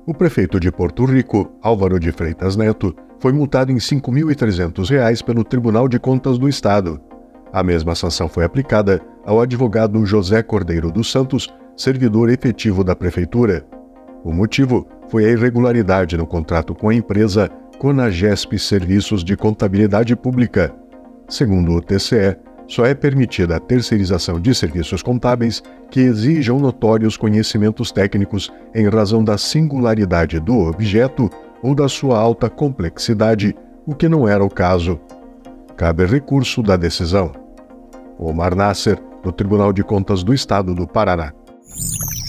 O prefeito de Porto Rico, Álvaro de Freitas Neto, foi multado em R$ 5.300 pelo Tribunal de Contas do Estado. A mesma sanção foi aplicada ao advogado José Cordeiro dos Santos, servidor efetivo da prefeitura. O motivo foi a irregularidade no contrato com a empresa Conagesp Serviços de Contabilidade Pública. Segundo o TCE, só é permitida a terceirização de serviços contábeis que exijam notórios conhecimentos técnicos em razão da singularidade do objeto ou da sua alta complexidade, o que não era o caso. Cabe recurso da decisão. Omar Nasser, do Tribunal de Contas do Estado do Paraná.